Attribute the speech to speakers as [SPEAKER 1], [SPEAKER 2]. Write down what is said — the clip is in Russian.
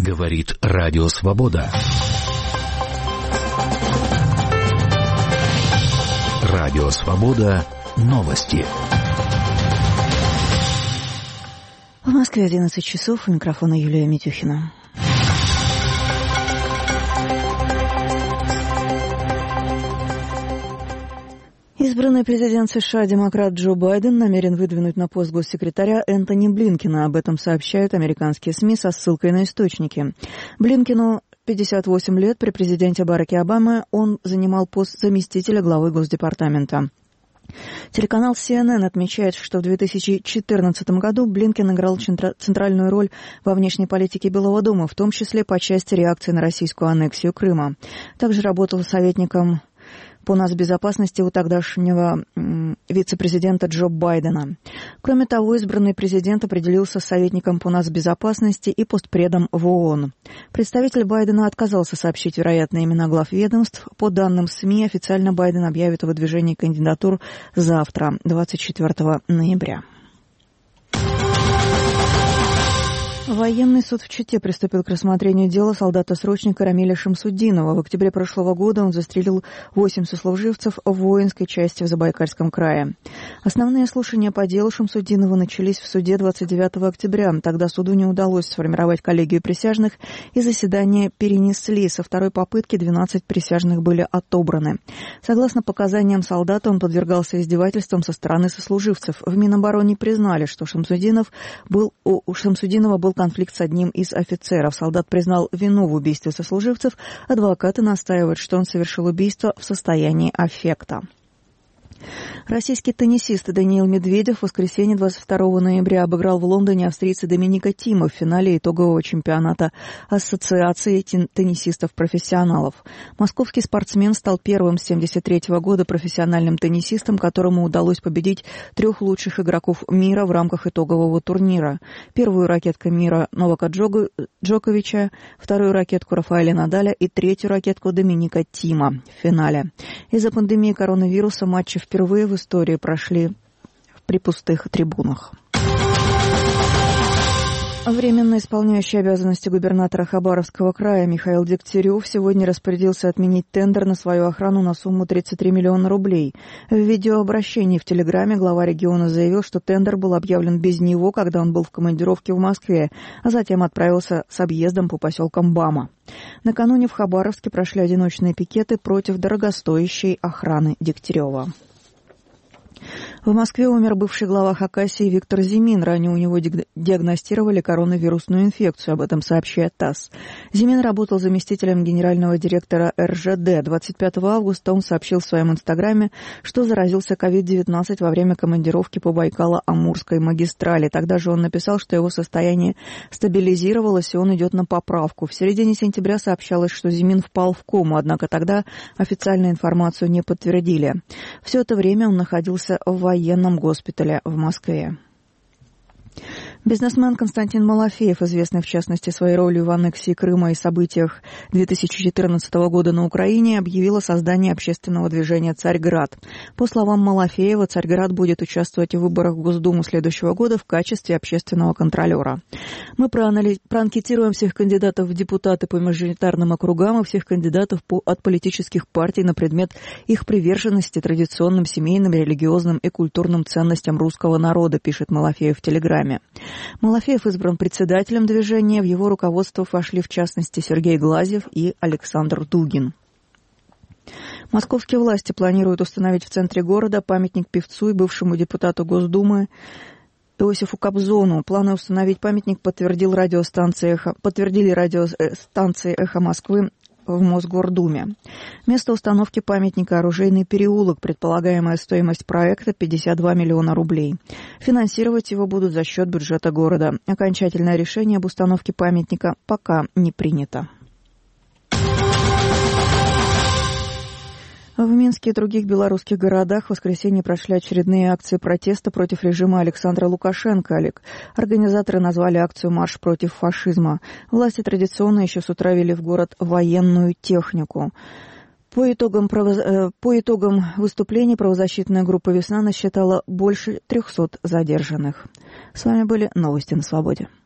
[SPEAKER 1] Говорит Радио Свобода. Радио Свобода. Новости.
[SPEAKER 2] В Москве 11 часов. У микрофона Юлия Митюхина. Избранный президент США демократ Джо Байден намерен выдвинуть на пост госсекретаря Энтони Блинкена. Об этом сообщают американские СМИ со ссылкой на источники. Блинкену 58 лет. При президенте Бараке Обаме он занимал пост заместителя главы Госдепартамента. Телеканал CNN отмечает, что в 2014 году Блинкен играл центральную роль во внешней политике Белого дома, в том числе по части реакции на российскую аннексию Крыма. Также работал советником по нацбезопасности у тогдашнего вице-президента Джо Байдена. Кроме того, избранный президент определился советником по нацбезопасности и постпредом в ООН. Представитель Байдена отказался сообщить вероятные имена глав ведомств. По данным СМИ, официально Байден объявит о выдвижении кандидатур завтра, 24 ноября. Военный суд в Чите приступил к рассмотрению дела солдата-срочника Рамиля Шамсудинова. В октябре прошлого года он застрелил 8 сослуживцев в воинской части в Забайкальском крае. Основные слушания по делу Шамсудинова начались в суде 29 октября. Тогда суду не удалось сформировать коллегию присяжных, и заседание перенесли. Со второй попытки 12 присяжных были отобраны. Согласно показаниям солдата, он подвергался издевательствам со стороны сослуживцев. В Минобороне признали, что у Шамсудинова был конфликт с одним из офицеров. Солдат признал вину в убийстве сослуживцев. Адвокаты настаивают, что он совершил убийство в состоянии аффекта. Российский теннисист Даниил Медведев в воскресенье 22 ноября обыграл в Лондоне австрийца Доминика Тима в финале итогового чемпионата Ассоциации теннисистов-профессионалов. Московский спортсмен стал первым с 1973 года профессиональным теннисистом, которому удалось победить 3 лучших игроков мира в рамках итогового турнира. Первую ракетку мира Новака Джоковича, вторую ракетку Рафаэля Надаля и третью ракетку Доминика Тима в финале. Из-за пандемии коронавируса матчи впервые в истории прошли при пустых трибунах. Временно исполняющий обязанности губернатора Хабаровского края Михаил Дегтярев сегодня распорядился отменить тендер на свою охрану на сумму 33 миллиона рублей. В видеообращении в Телеграме глава региона заявил, что тендер был объявлен без него, когда он был в командировке в Москве, а затем отправился с объездом по поселкам Бама. Накануне в Хабаровске прошли одиночные пикеты против дорогостоящей охраны Дегтярева. В Москве умер бывший глава Хакасии Виктор Зимин. Ранее у него диагностировали коронавирусную инфекцию. Об этом сообщает ТАСС. Зимин работал заместителем генерального директора РЖД. 25 августа он сообщил в своем инстаграме, что заразился COVID-19 во время командировки по Байкало-Амурской магистрали. Тогда же он написал, что его состояние стабилизировалось, и он идет на поправку. В середине сентября сообщалось, что Зимин впал в кому, однако тогда официальную информацию не подтвердили. Все это время он находился в военном госпитале в Москве. Бизнесмен Константин Малафеев, известный в частности своей ролью в аннексии Крыма и событиях 2014 года на Украине, объявил о создании общественного движения «Царьград». По словам Малафеева, «Царьград» будет участвовать в выборах в Госдуму следующего года в качестве общественного контролера. Мы проанкетируем всех кандидатов в депутаты по мажоритарным округам и всех кандидатов от политических партий на предмет их приверженности традиционным семейным, религиозным и культурным ценностям русского народа, пишет Малафеев в Телеграме. Малафеев избран председателем движения. В его руководство вошли, в частности, Сергей Глазьев и Александр Дугин. Московские власти планируют установить в центре города памятник певцу и бывшему депутату Госдумы Иосифу Кобзону. Планы установить памятник подтвердили радиостанции «Эхо Москвы» в Мосгордуме. Место установки памятника — Оружейный переулок. Предполагаемая стоимость проекта — 52 миллиона рублей. Финансировать его будут за счет бюджета города. Окончательное решение об установке памятника пока не принято. В Минске и других белорусских городах в воскресенье прошли очередные акции протеста против режима Александра Лукашенко. Организаторы назвали акцию «Марш против фашизма». Власти традиционно еще с утра ввели в город военную технику. По итогам выступлений правозащитная группа «Весна» насчитала больше 300 задержанных. С вами были новости на Свободе.